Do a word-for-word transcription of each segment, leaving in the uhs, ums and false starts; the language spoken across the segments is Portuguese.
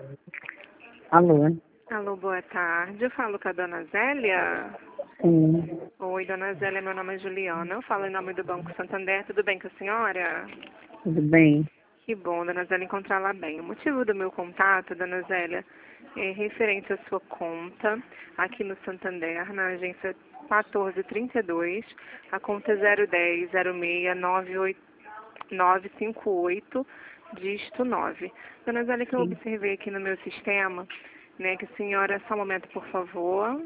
Alô? Alô, boa tarde. Eu falo com a dona Zélia? Sim. Oi, dona Zélia, meu nome é Juliana. Eu falo em nome do Banco Santander. Tudo bem com a senhora? Tudo bem? Que bom, dona Zélia, encontrá-la bem. O motivo do meu contato, dona Zélia, é referente à sua conta aqui no Santander, na agência quatorze trinta e dois, a conta zero um zero zero seis nove oito nove cinco oito, dígito nove. Dona Zélia, que eu Sim. observei aqui no meu sistema, né, que a senhora, só um momento, por favor.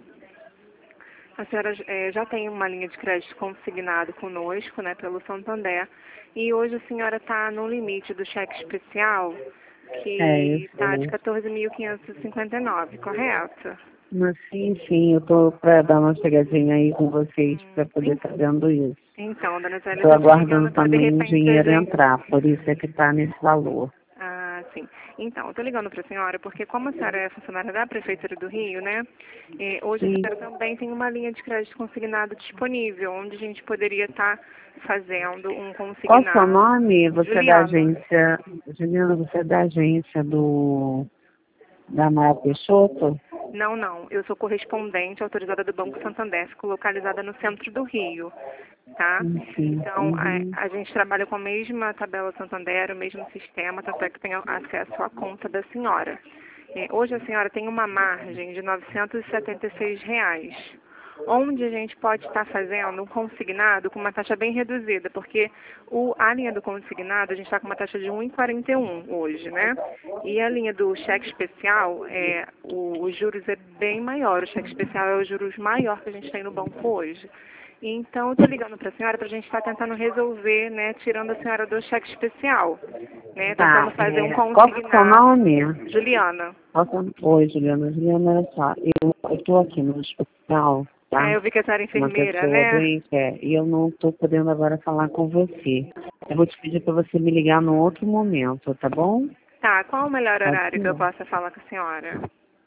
A senhora eh, já tem uma linha de crédito consignado conosco, né, pelo Santander, e hoje a senhora está no limite do cheque especial, É, eu que está de sei. quatorze mil quinhentos e cinquenta e nove, correto? Mas sim, sim, eu tô pra dar uma chegadinha aí com vocês pra poder En- estar vendo isso. Então, dona Zélia, eu Tô estou te ligando aguardando para, de também o repente, a dinheiro gente... entrar, por isso é que tá nesse valor. Ah, sim. Então, eu estou ligando para a senhora porque, como a senhora é funcionária da Prefeitura do Rio, né, eh, hoje a Sim. senhora também tem uma linha de crédito consignado disponível, onde a gente poderia estar fazendo um Qual o seu consignado. nome? Você é da Juliana. agência... Juliana, você é da agência do... da Mara Peixoto? Não, não. Eu sou correspondente autorizada do Banco Santander, fico localizada no centro do Rio, tá? Sim, sim. Então, Uhum. a, a gente trabalha com a mesma tabela Santander, o mesmo sistema, tanto é que tem acesso à conta da senhora. É, hoje a senhora tem uma margem de novecentos e setenta e seis reais, onde a gente pode estar fazendo um consignado com uma taxa bem reduzida, porque o, a linha do consignado a gente está com uma taxa de um vírgula quarenta e um hoje, né? E a linha do cheque especial, é, o, os juros é bem maior, o cheque especial é os juros maior que a gente tem no banco hoje. Então, eu estou ligando para a senhora para a gente estar tentando resolver, né, tirando a senhora do cheque especial, né, tentando Tá, fazer um é... qual que é o seu consignado. nome? Juliana. Posso- Oi, Juliana. Juliana, olha só, eu estou aqui no hospital, É, tá? eu vi que a senhora é Uma enfermeira, pessoa né? doente, é, e eu não estou podendo agora falar com você. Eu vou te pedir para você me ligar num outro momento, tá bom? Tá, qual o melhor Pode horário que eu ser. possa falar com a senhora?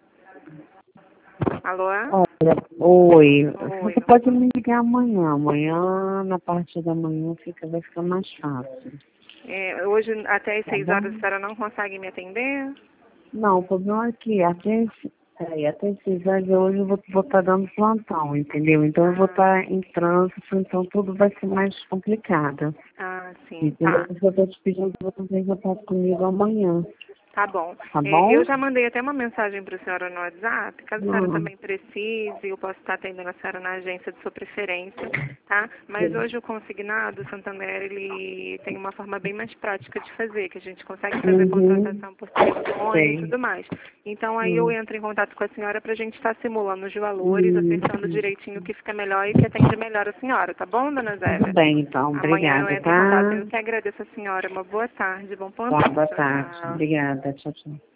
Alô? Olha, oi, Oi. você pode me ligar amanhã. Amanhã, na parte da manhã, fica, vai ficar mais fácil, É, hoje, até as tá seis bom? horas, a senhora não consegue me atender? Não, o problema é que até, esse- peraí, até esses horas hoje eu vou estar dando plantão, entendeu? Então eu vou Ah, estar em trânsito, então tudo vai ser mais complicado. ah, sim, Entendeu? tá. Porque eu estou te pedindo que você tenha contato comigo amanhã, Tá bom. tá É, bom? eu já mandei até uma mensagem para a senhora no WhatsApp, caso a senhora Hum, também precise, eu posso estar atendendo a senhora na agência de sua preferência, tá? Mas sim. hoje o consignado, o Santander, ele tem uma forma bem mais prática de fazer, que a gente consegue fazer Uhum, contratação por telefone e sei. tudo mais. Então aí eu Hum, entro em contato com a senhora para a gente estar simulando os valores, acertando isso. direitinho o que fica melhor e que atende melhor a senhora, tá bom, dona Tudo Zélia? bem, então. Amanhã eu Obrigada, entro em contato. tá? Eu que agradeço a senhora. Uma boa tarde, bom Tá, plantão. boa Tchau, tarde. tchau. Obrigada. Tchau, tchau.